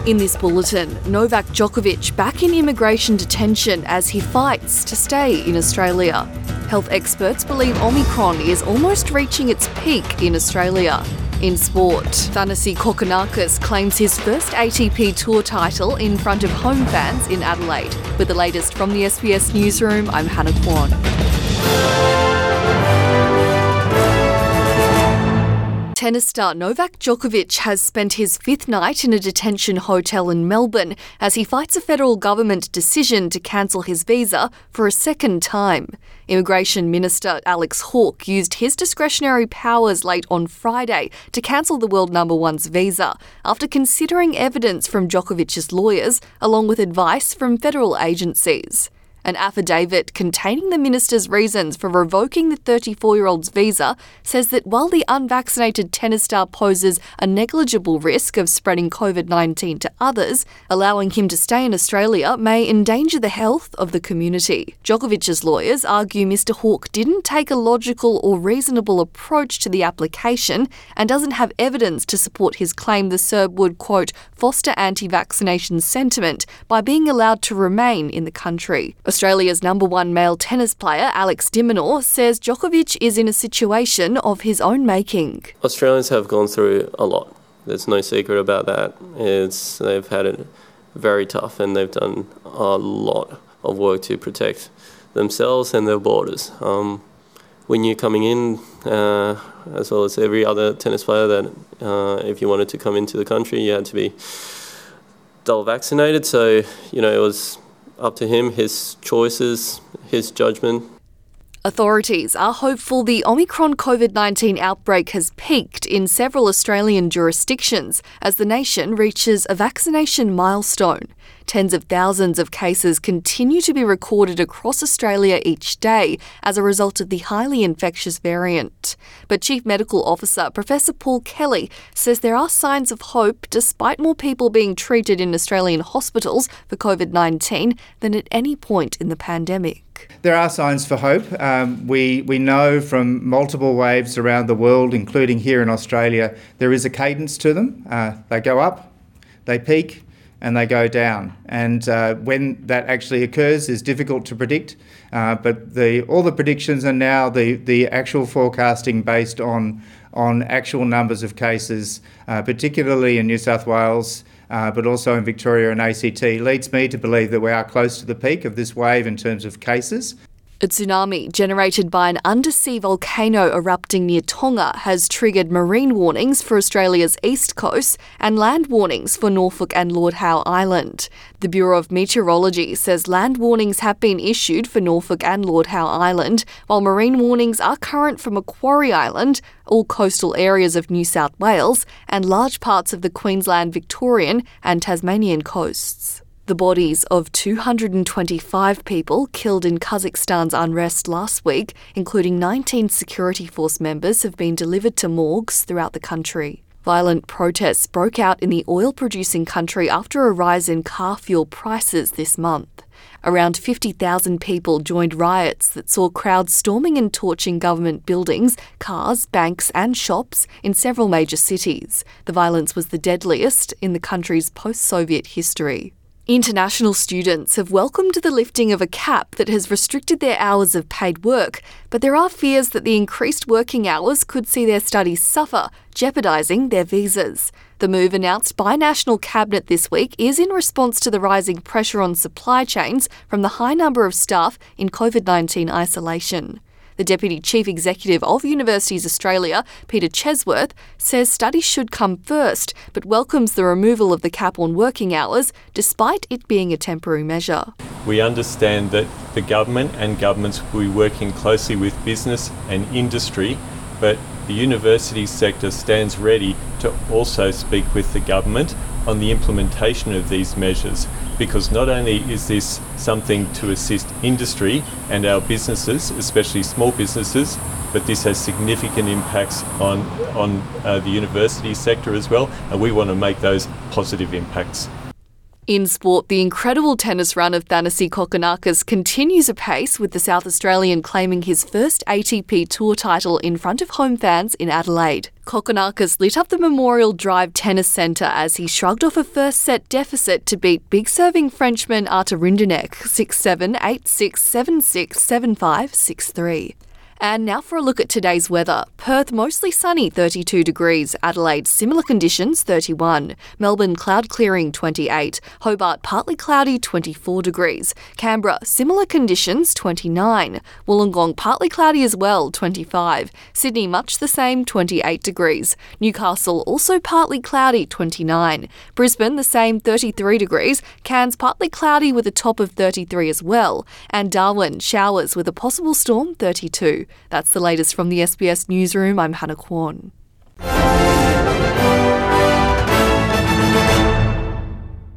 In this bulletin, Novak Djokovic back in immigration detention as he fights to stay in Australia. Health experts believe Omicron is almost reaching its peak in Australia. In sport, Thanasi Kokkinakis claims his first ATP Tour title in front of home fans in Adelaide. With the latest from the SBS Newsroom, I'm Hannah Kwan. Tennis star Novak Djokovic has spent his fifth night in a detention hotel in Melbourne as he fights a federal government decision to cancel his visa for a second time. Immigration Minister Alex Hawke used his discretionary powers late on Friday to cancel the world number one's visa after considering evidence from Djokovic's lawyers along with advice from federal agencies. An affidavit containing the minister's reasons for revoking the 34-year-old's visa says that while the unvaccinated tennis star poses a negligible risk of spreading COVID-19 to others, allowing him to stay in Australia may endanger the health of the community. Djokovic's lawyers argue Mr Hawke didn't take a logical or reasonable approach to the application and doesn't have evidence to support his claim the Serb would, quote, foster anti-vaccination sentiment by being allowed to remain in the country. Australia's number one male tennis player, Alex de Minaur, says Djokovic is in a situation of his own making. Australians have gone through a lot. There's no secret about that. They've had it very tough and they've done a lot of work to protect themselves and their borders. When you're coming in, as well as every other tennis player, that if you wanted to come into the country, you had to be double vaccinated. So, it was up to him, his choices, his judgment. Authorities are hopeful the Omicron COVID-19 outbreak has peaked in several Australian jurisdictions as the nation reaches a vaccination milestone. Tens of thousands of cases continue to be recorded across Australia each day as a result of the highly infectious variant. But Chief Medical Officer Professor Paul Kelly says there are signs of hope despite more people being treated in Australian hospitals for COVID-19 than at any point in the pandemic. There are signs for hope. We know from multiple waves around the world, including here in Australia, there is a cadence to them. They go up, they peak, and they go down. And when that actually occurs is difficult to predict. But all the predictions are now the actual forecasting based on actual numbers of cases, particularly in New South Wales, but also in Victoria and ACT, leads me to believe that we are close to the peak of this wave in terms of cases. A tsunami generated by an undersea volcano erupting near Tonga has triggered marine warnings for Australia's east coast and land warnings for Norfolk and Lord Howe Island. The Bureau of Meteorology says land warnings have been issued for Norfolk and Lord Howe Island, while marine warnings are current for Macquarie Island, all coastal areas of New South Wales, and large parts of the Queensland, Victorian and Tasmanian coasts. The bodies of 225 people killed in Kazakhstan's unrest last week, including 19 security force members, have been delivered to morgues throughout the country. Violent protests broke out in the oil-producing country after a rise in car fuel prices this month. Around 50,000 people joined riots that saw crowds storming and torching government buildings, cars, banks and shops in several major cities. The violence was the deadliest in the country's post-Soviet history. International students have welcomed the lifting of a cap that has restricted their hours of paid work, but there are fears that the increased working hours could see their studies suffer, jeopardising their visas. The move announced by National Cabinet this week is in response to the rising pressure on supply chains from the high number of staff in COVID-19 isolation. The Deputy Chief Executive of Universities Australia, Peter Chesworth, says studies should come first, but welcomes the removal of the cap on working hours, despite it being a temporary measure. We understand that the government and governments will be working closely with business and industry, but the university sector stands ready to also speak with the government on the implementation of these measures, because not only is this something to assist industry and our businesses, especially small businesses, but this has significant impacts on the university sector as well, and we want to make those positive impacts. In sport, the incredible tennis run of Thanasi Kokkinakis continues apace, with the South Australian claiming his first ATP Tour title in front of home fans in Adelaide. Kokkinakis lit up the Memorial Drive Tennis Centre as he shrugged off a first-set deficit to beat big-serving Frenchman Artur Rinderknech 6-7, 8-6, 7-6, 7-5, 6-3. And now for a look at today's weather. Perth mostly sunny, 32 degrees. Adelaide similar conditions, 31. Melbourne cloud clearing, 28. Hobart partly cloudy, 24 degrees. Canberra similar conditions, 29. Wollongong partly cloudy as well, 25. Sydney much the same, 28 degrees. Newcastle also partly cloudy, 29. Brisbane the same, 33 degrees. Cairns partly cloudy with a top of 33 as well. And Darwin showers with a possible storm, 32. That's the latest from the SBS Newsroom. I'm Hannah Kwon.